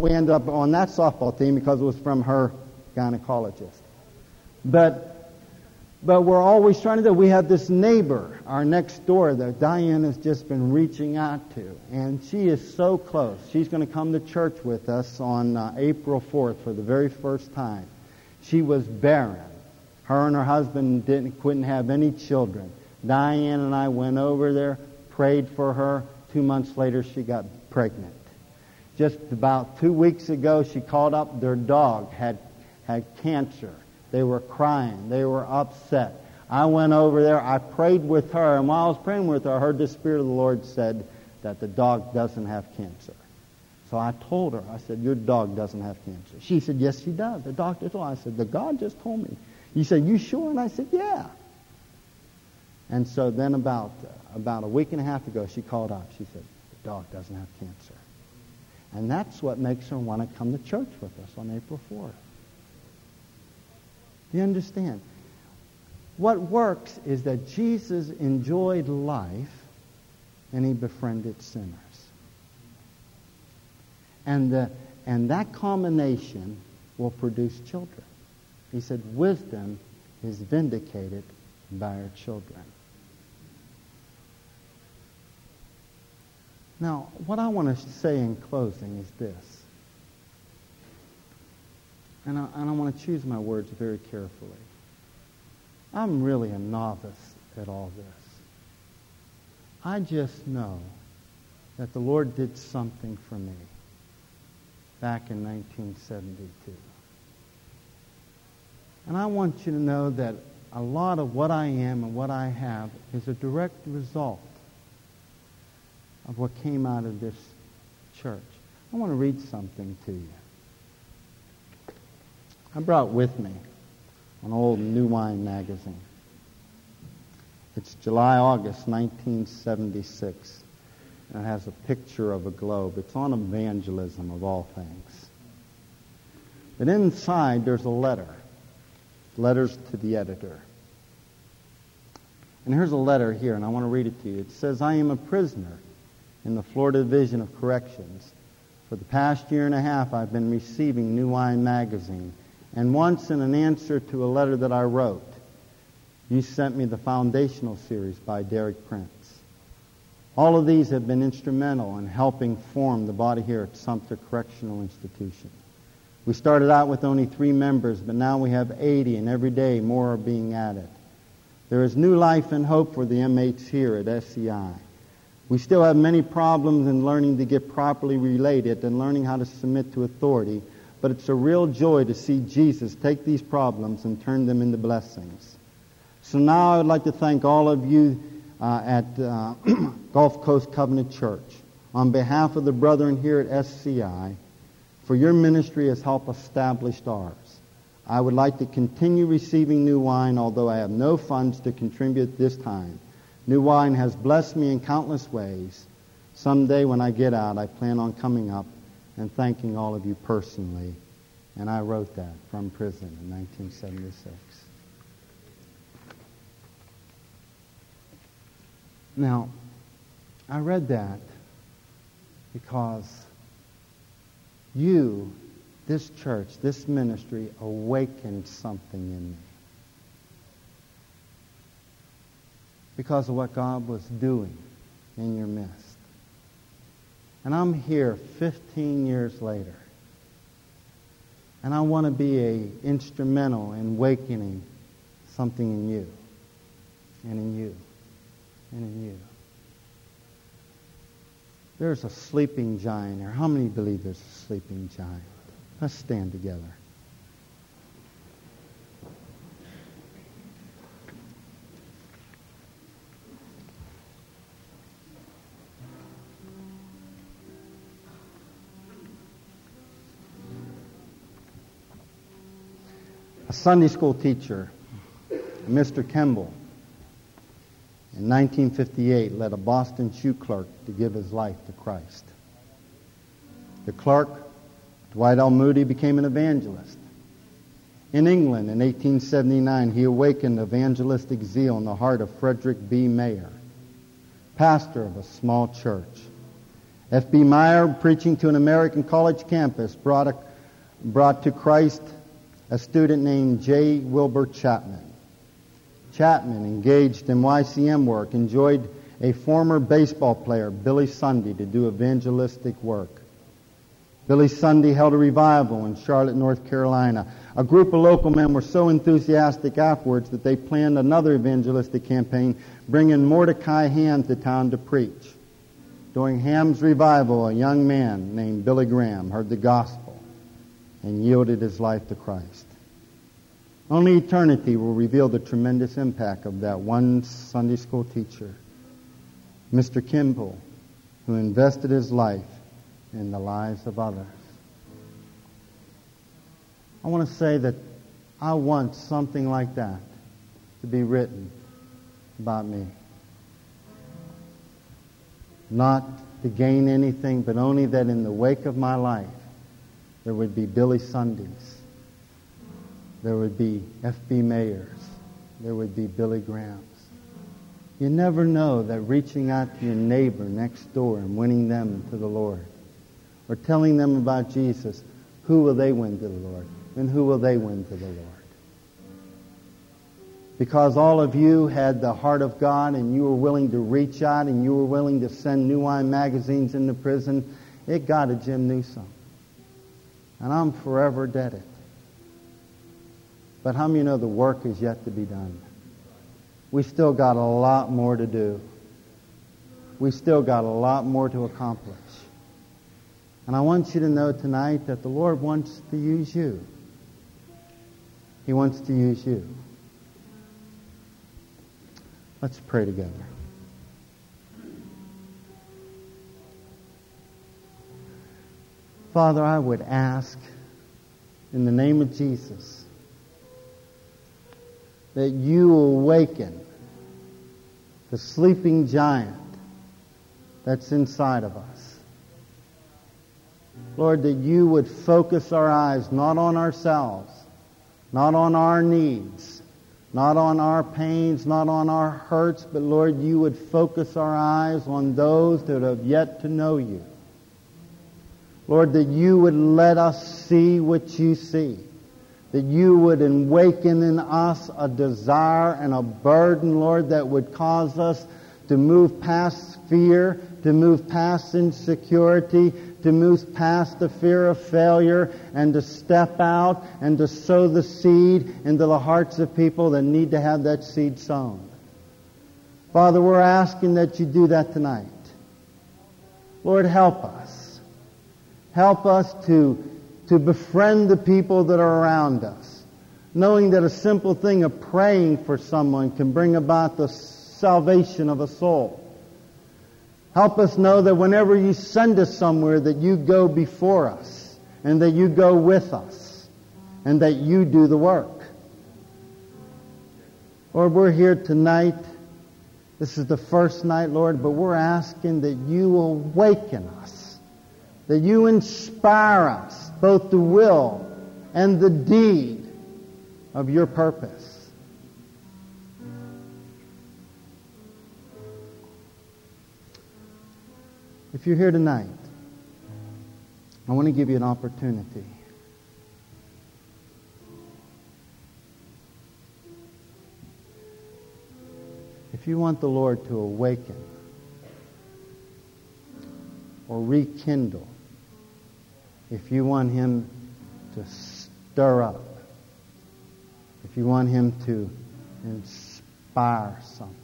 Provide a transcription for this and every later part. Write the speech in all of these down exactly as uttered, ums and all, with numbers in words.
we ended up on that softball team because it was from her gynecologist. But but we're always trying to do. We have this neighbor, our next door, that Diane has just been reaching out to, and she is so close. She's going to come to church with us on uh, April fourth for the very first time. She was barren. Her and her husband didn't couldn't have any children. Diane and I went over there, prayed for her. Two months later, she got pregnant. Just about two weeks ago, she called up. Their dog had had cancer. They were crying. They were upset. I went over there. I prayed with her. And while I was praying with her, I heard the Spirit of the Lord said that the dog doesn't have cancer. So I told her, I said, your dog doesn't have cancer. She said, yes, he does. The doctor told her. I said, the God just told me. He said, you sure? And I said, yeah. And so then about, uh, about a week and a half ago, she called up. She said, the dog doesn't have cancer. And that's what makes her want to come to church with us on April fourth. You understand? What works is that Jesus enjoyed life and he befriended sinners. And, the, and that combination will produce children. He said, wisdom is vindicated by our children. Now, what I want to say in closing is this. And I, and I want to choose my words very carefully. I'm really a novice at all this. I just know that the Lord did something for me back in nineteen seventy-two. And I want you to know that a lot of what I am and what I have is a direct result of what came out of this church. I want to read something to you. I brought with me an old New Wine magazine. It's July, August, nineteen seventy-six. And it has a picture of a globe. It's on evangelism of all things. But inside there's a letter. Letters to the editor. And here's a letter here, and I want to read it to you. It says, I am a prisoner in the Florida Division of Corrections. For the past year and a half, I've been receiving New Wine magazine. And once in an answer to a letter that I wrote, you sent me the Foundational series by Derek Prince. All of these have been instrumental in helping form the body here at Sumter Correctional Institution. We started out with only three members, but now we have eighty, and every day more are being added. There is new life and hope for the inmates here at S C I. We still have many problems in learning to get properly related and learning how to submit to authority, but it's a real joy to see Jesus take these problems and turn them into blessings. So now I would like to thank all of you uh, at uh, Gulf Coast Covenant Church on behalf of the brethren here at S C I, for your ministry has helped establish ours. I would like to continue receiving New Wine, although I have no funds to contribute this time. New Wine has blessed me in countless ways. Someday when I get out, I plan on coming up and thanking all of you personally. And I wrote that from prison in nineteen seventy-six. Now, I read that because you, this church, this ministry, awakened something in me. Because of what God was doing in your midst. And I'm here fifteen years later. And I want to be a instrumental in awakening something in you. And in you. And in you. There's a sleeping giant here. How many believe there's a sleeping giant? Let's stand together. A Sunday school teacher, Mister Kemble, in nineteen fifty-eight led a Boston shoe clerk to give his life to Christ. The clerk, Dwight L. Moody, became an evangelist. In England in eighteen seventy-nine, he awakened evangelistic zeal in the heart of Frederick B. Mayer, pastor of a small church. F B Meyer, preaching to an American college campus, brought, a, brought to Christ a student named J. Wilbur Chapman. Chapman, engaged in Y C M work, enjoyed a former baseball player, Billy Sunday, to do evangelistic work. Billy Sunday held a revival in Charlotte, North Carolina. A group of local men were so enthusiastic afterwards that they planned another evangelistic campaign, bringing Mordecai Ham to town to preach. During Ham's revival, a young man named Billy Graham heard the gospel and yielded his life to Christ. Only eternity will reveal the tremendous impact of that one Sunday school teacher, Mister Kimball, who invested his life in the lives of others. I want to say that I want something like that to be written about me. Not to gain anything, but only that in the wake of my life, there would be Billy Sundays. There would be F B Mayers. There would be Billy Grahams. You never know that reaching out to your neighbor next door and winning them to the Lord, or telling them about Jesus, who will they win to the Lord? And who will they win to the Lord? Because all of you had the heart of God and you were willing to reach out and you were willing to send New Wine magazines into prison, it got to Jim Newsom. And I'm forever indebted. But how many of you know the work is yet to be done? We still got a lot more to do. We still got a lot more to accomplish. And I want you to know tonight that the Lord wants to use you. He wants to use you. Let's pray together. Father, I would ask in the name of Jesus that you awaken the sleeping giant that's inside of us. Lord, that you would focus our eyes not on ourselves, not on our needs, not on our pains, not on our hurts, but Lord, you would focus our eyes on those that have yet to know you. Lord, that you would let us see what you see. That you would awaken in us a desire and a burden, Lord, that would cause us to move past fear, to move past insecurity, to move past the fear of failure, and to step out and to sow the seed into the hearts of people that need to have that seed sown. Father, we're asking that you do that tonight. Lord, help us. Help us to, to befriend the people that are around us, knowing that a simple thing of praying for someone can bring about the salvation of a soul. Help us know that whenever you send us somewhere, that you go before us, and that you go with us, and that you do the work. Lord, we're here tonight. This is the first night, Lord, but we're asking that you awaken us, that you inspire us, both the will and the deed of your purpose. If you're here tonight, I want to give you an opportunity. If you want the Lord to awaken or rekindle, if you want Him to stir up, if you want Him to inspire something,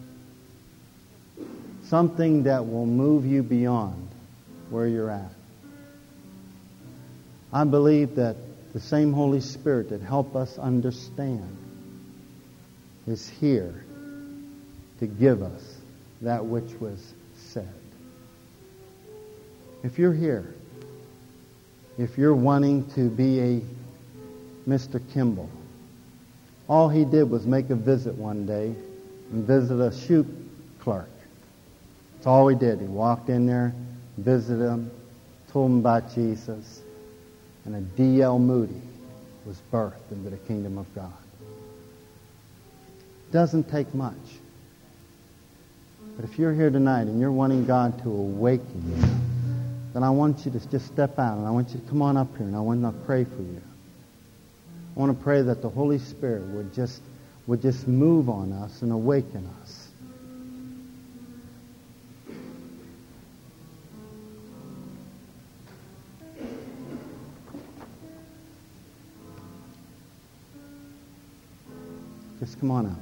something that will move you beyond where you're at. I believe that the same Holy Spirit that helped us understand is here to give us that which was said. If you're here, if you're wanting to be a Mister Kimball, all he did was make a visit one day and visit a shoe clerk. That's all he did. He walked in there, visited him, told him about Jesus, and a D L Moody was birthed into the kingdom of God. It doesn't take much. But if you're here tonight and you're wanting God to awaken you, then I want you to just step out, and I want you to come on up here, and I want to pray for you. I want to pray that the Holy Spirit would just would just move on us and awaken us. Just come on out.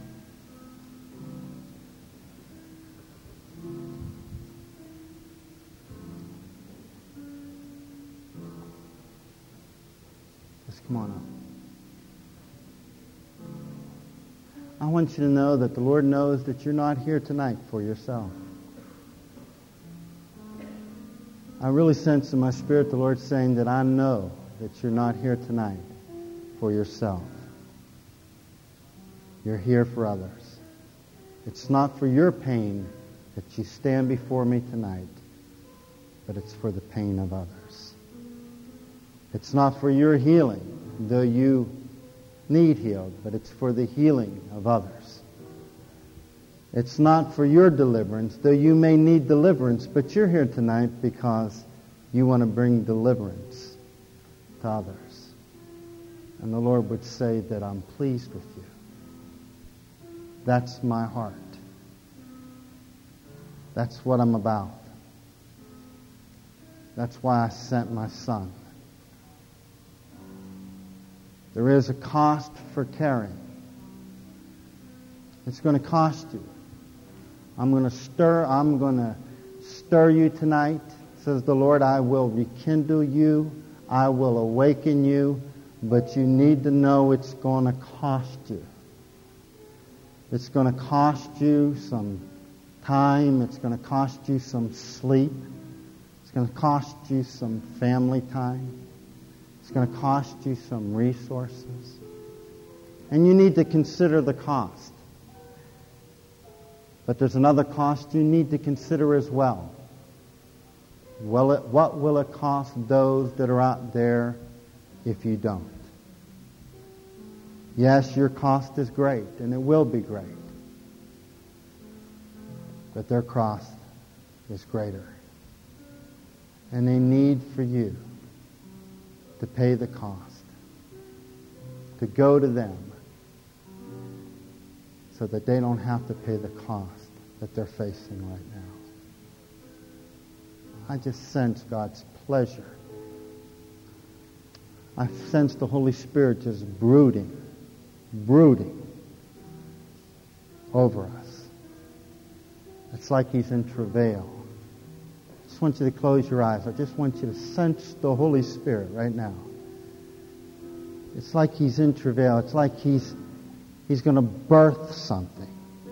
Just come on up. I want you to know that the Lord knows that you're not here tonight for yourself. I really sense in my spirit the Lord saying that I know that you're not here tonight for yourself. You're here for others. It's not for your pain that you stand before me tonight, but it's for the pain of others. It's not for your healing, though you need healed, but it's for the healing of others. It's not for your deliverance, though you may need deliverance, but you're here tonight because you want to bring deliverance to others. And the Lord would say that I'm pleased with you. That's my heart. That's what I'm about. That's why I sent my Son. There is a cost for caring. It's going to cost you. I'm going to stir, I'm going to stir you tonight, says the Lord. I will rekindle you. I will awaken you. But you need to know it's going to cost you. It's going to cost you some time. It's going to cost you some sleep. It's going to cost you some family time. It's going to cost you some resources. And you need to consider the cost. But there's another cost you need to consider as well. Well, it, what will it cost those that are out there if you don't? Yes, your cost is great, and it will be great. But their cost is greater. And they need for you to pay the cost, to go to them so that they don't have to pay the cost that they're facing right now. I just sense God's pleasure. I sense the Holy Spirit just brooding, brooding over us. It's like He's in travail. I just want you to close your eyes. I just want you to sense the Holy Spirit right now. It's like He's in travail. It's like He's He's going to birth something.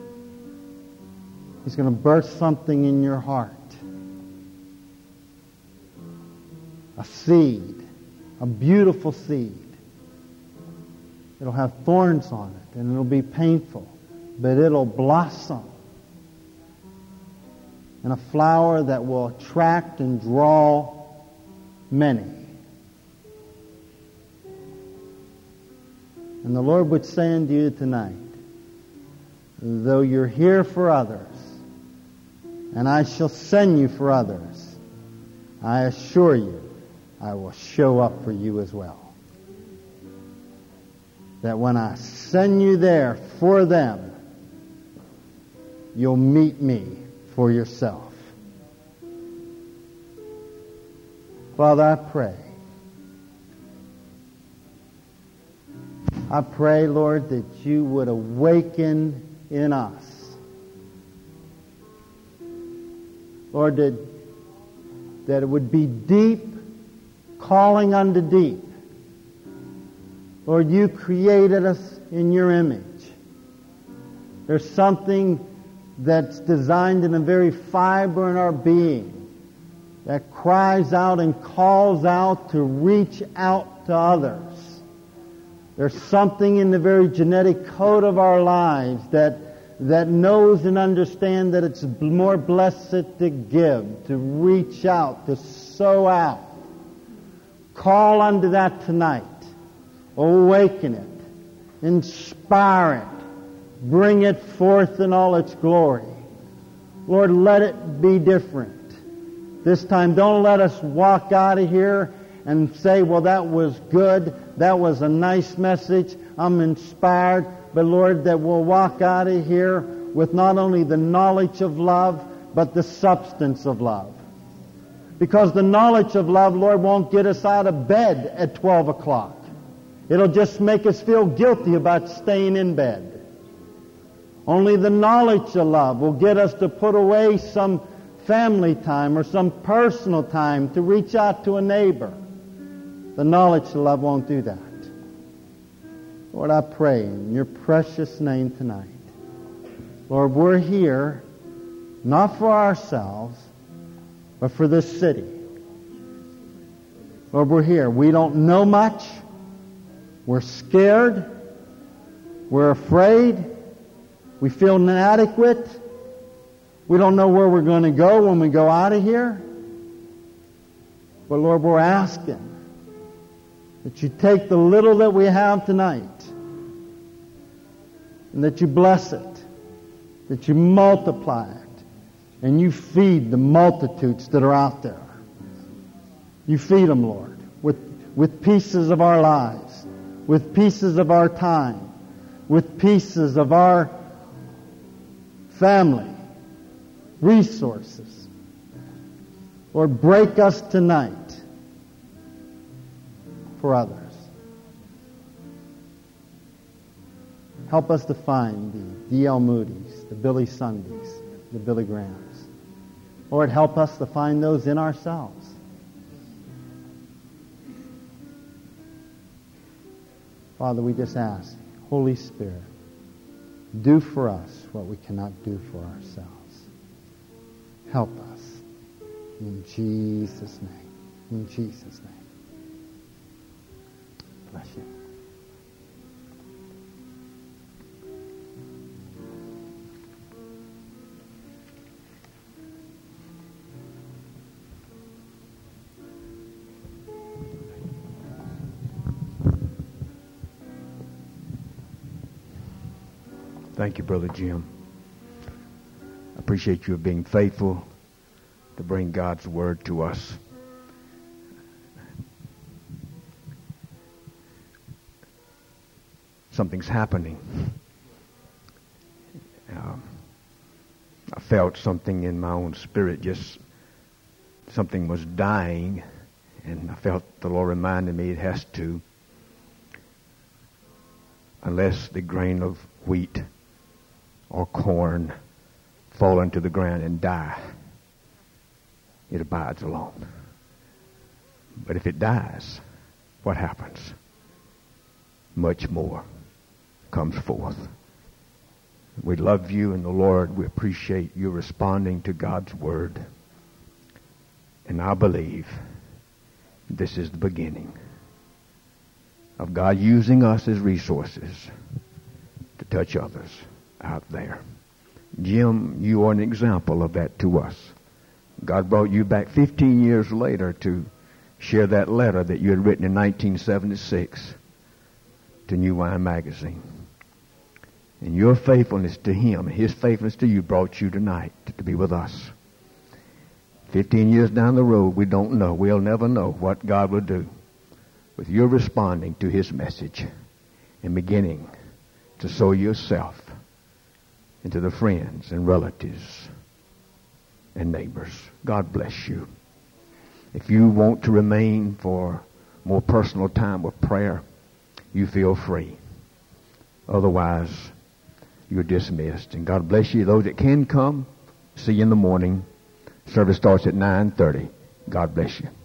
He's going to birth something in your heart. A seed. A beautiful seed. It'll have thorns on it, and it'll be painful, but it'll blossom. And a flower that will attract and draw many. And the Lord would say unto you tonight, though you're here for others, and I shall send you for others, I assure you, I will show up for you as well. That when I send you there for them, you'll meet me for yourself. Father, I pray. I pray, Lord, that you would awaken in us. Lord, that, that it would be deep calling unto deep. Lord, you created us in your image. There's something that's designed in the very fiber in our being that cries out and calls out to reach out to others. There's something in the very genetic code of our lives that that knows and understands that it's more blessed to give, to reach out, to sow out. Call unto that tonight. Awaken it. Inspire it. Bring it forth in all its glory. Lord, let it be different. This time, don't let us walk out of here and say, well, that was good. That was a nice message. I'm inspired. But Lord, that we'll walk out of here with not only the knowledge of love, but the substance of love. Because the knowledge of love, Lord, won't get us out of bed at twelve o'clock. It'll just make us feel guilty about staying in bed. Only the knowledge of love will get us to put away some family time or some personal time to reach out to a neighbor. The knowledge of love won't do that. Lord, I pray in your precious name tonight. Lord, we're here not for ourselves, but for this city. Lord, we're here. We don't know much. We're scared. We're afraid. We feel inadequate. We don't know where we're going to go when we go out of here. But Lord, we're asking that you take the little that we have tonight and that you bless it, that you multiply it, and you feed the multitudes that are out there. You feed them, Lord, with, with pieces of our lives, with pieces of our time, with pieces of our family, resources. Lord, break us tonight for others. Help us to find the D L Moody's, the Billy Sundays, the Billy Grahams. Lord, help us to find those in ourselves. Father, we just ask, Holy Spirit, do for us what we cannot do for ourselves. Help us. In Jesus' name. In Jesus' name. Bless you. Thank you, Brother Jim. I appreciate you being faithful to bring God's Word to us. Something's happening. Um, I felt something in my own spirit, just something was dying, and I felt the Lord reminded me it has to, unless the grain of wheat or corn fall into the ground and die, it abides alone. But if it dies, what happens? Much more comes forth. We love you in the Lord. We appreciate you responding to God's Word. And I believe this is the beginning of God using us as resources to touch others out there. Jim, you are an example of that to us. God brought you back fifteen years later to share that letter that you had written in nineteen seventy-six to New Wine Magazine. And your faithfulness to Him, His faithfulness to you, brought you tonight to be with us. Fifteen years down the road, we don't know. We'll never know what God will do with your responding to His message and beginning to sow yourself into the friends and relatives and neighbors. God bless you. If you want to remain for more personal time with prayer, you feel free. Otherwise, you're dismissed. And God bless you. Those that can come, see you in the morning. Service starts at nine thirty. God bless you.